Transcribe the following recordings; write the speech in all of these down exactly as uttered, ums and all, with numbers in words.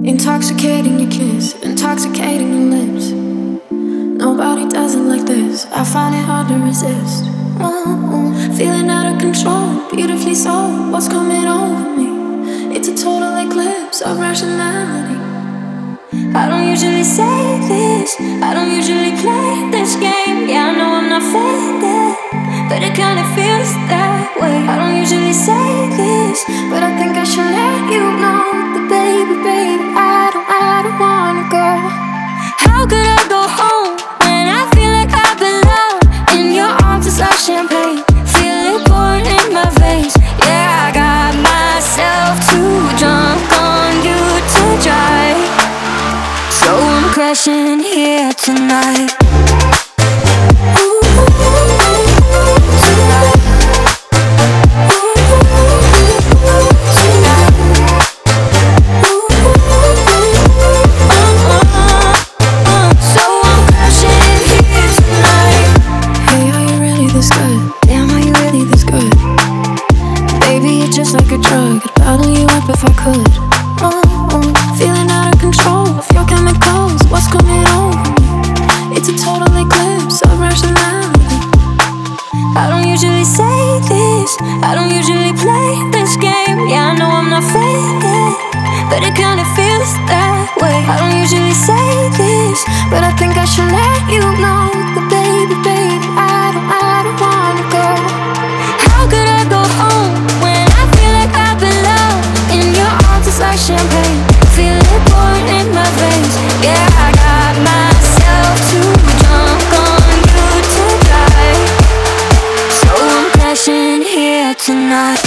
Intoxicating your kiss, intoxicating your lips. Nobody does it like this. I find it hard to resist. Mm-mm. Feeling out of control, beautifully so. What's coming over me? It's a total eclipse of rationality. I don't usually say this, I don't usually play this game. Yeah, I know I'm not faded, but it kinda feels that way. I don't usually say this, but I think I should let you know that baby, baby, I don't, I don't wanna go. How could I go home when I feel like I belong? In your arms it's like champagne, feel it pouring in my veins. Yeah, I got myself too drunk on you to drive, so I'm crashing here tonight. If I could, oh, oh, feeling out of control of your chemicals. What's coming over me? It's a total eclipse of rationality. I don't usually say this, I don't usually play this game. Yeah, I know I'm not faded, but it kinda feels that way. I don't usually say this, but I think I should let you know that baby, baby, I don't, I don't wanna go. How could I go home when I feel like I belong? In your arms it's like champagne, feel it pouring in my veins. Yeah, I got myself too drunk on you to drive, so I'm crashing here tonight.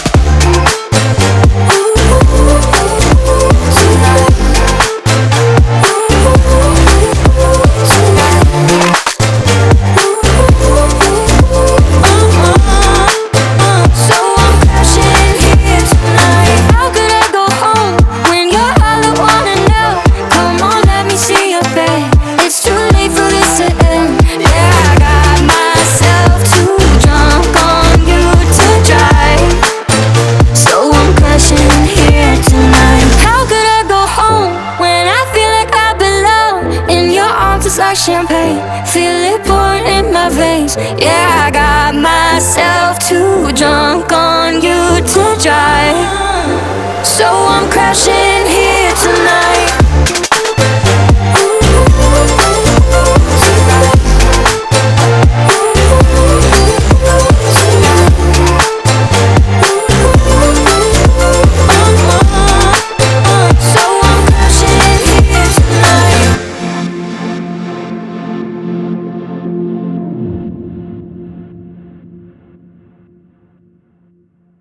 Like champagne, feel it pouring in my veins. Yeah, I got myself too drunk on you to drive.